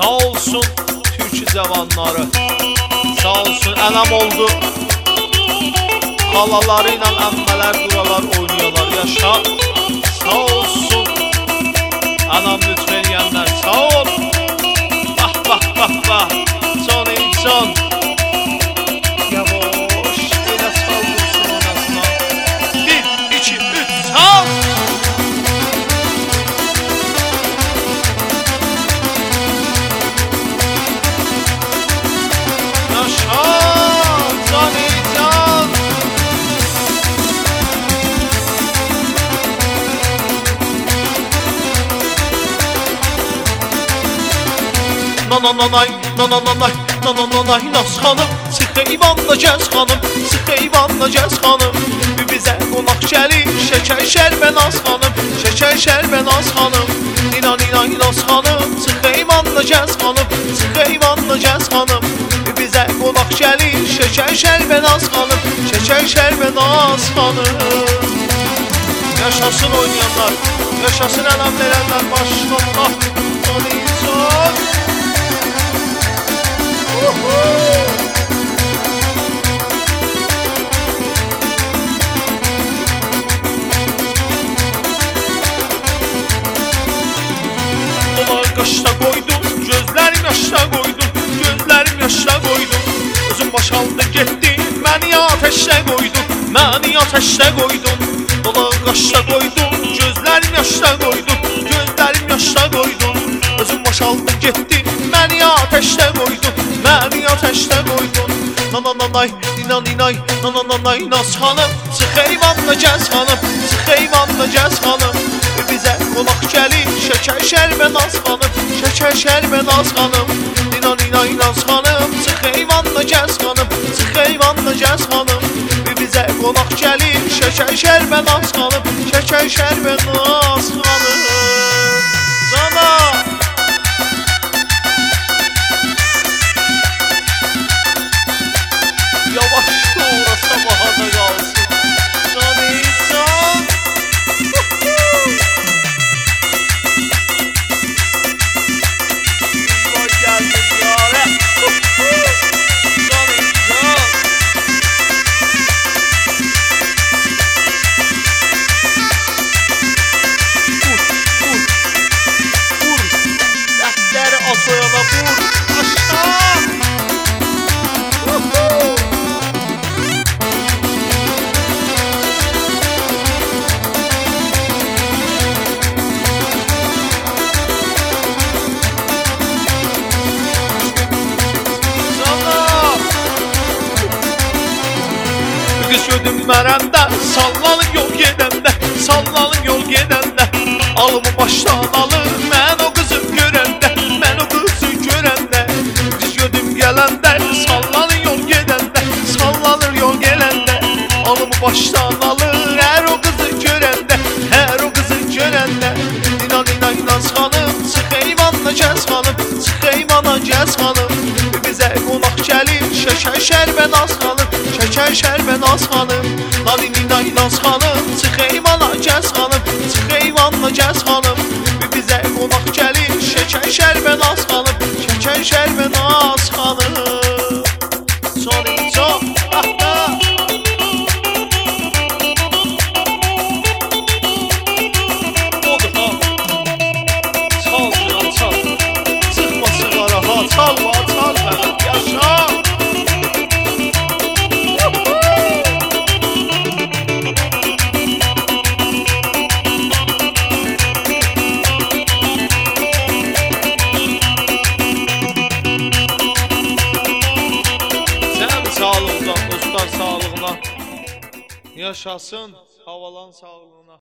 Sağ olsun Türk cavanları, sağ olsun ənəm oldu. Xalaları ilə əmmələr duralar oynuyorlar, yaşa. Sağ olsun ənəm lütfeyenler, sağ ol. Bak bak bak bak, son insan. Yavaş, elə sal dursun anasına. 1, 2, 3, sal. Yaşa, cani can. Nananay, nananay, nananay, Naz xanım, sıx eyvanla gəz xanım, sıx eyvanla gəz xanım. Bizə qonaq gəlir, şəkər şərbə Naz xanım, şəkər şərbə Naz xanım. İnan inan Naz xanım, sıx eyvanla gəz xanım, sıx eyvanla gəz xanım. Bizə qonaq gəlir, şəkər şərbə Naz xanım, şəkər şərbə Naz xanım. Yaşasın oynayanlar, yaşasın ənəm verənlər, maşallah, tanıyacaq. Dolar qaşda qoydum, gözlərim yaşda qoydum, gözlərim yaşda qoydum. Özüm başaldı getdi, məni ateşdə qoydum, məni ateşdə qoydum. Dolar qaşda qoydum, gözlərim yaşda qoydum, gözlərim yaşda qoydum. Özüm başaldı getdi, məni ateşdə qoydum, məni ateşdə qoydum. Nananay, inan inay, nananay, Naz xanım, sıx eyvanla gəz xanım, sıx eyvanla gəz xanım. Bizə qonaq gəlir, şəkər şərbə Naz xanım, şəkər şərbə Naz xanım. İnan inay, Naz xanım, sıx eyvanla gəz xanım, sıx eyvanla gəz xanım. Bizə qonaq gəlir, şəkər şərbə Naz xanım, şəkər şərbə Naz xanım. Sana yavaş doğra sabaha da qalsın. Canıycan. Eyvah gəldim yare. Canıycan. Vur. Dəftəri at oyana vur. Aşağı. Qız gördüm mərəndə, sallanın yol gedəndə, sallanın yol gedəndə. Alımı başdan alır, mən o qızı görəndə, mən o qızı görəndə. Qız gördüm gələndə, sallanın yol gedəndə, sallanır yol gələndə. Alımı başdan alır, hər o qızı görəndə, hər o qızı görəndə. İnan inan Naz xanım, sıx eyvanla gəz xanım, sıx eyvana gəz xanım. Bizə qonaq gəlir, şəkər şərbə Naz xanım, şəkər şərbə Naz xanım. Nanin inay Naz xanım, sıx eyvana gəz xanım, sıx eyvanla gəz xanım. Bizə qonaq gəlir, şəkər şərbə Naz xanım, şəkər şərbə Naz xanım. Sorry çok, odur ha. Çal ya çal, sıxma sigara ha, çal va çal fəqət yaşa. Sağlığına, dostlar sağlığına. Yaşasın, havalan sağlığına.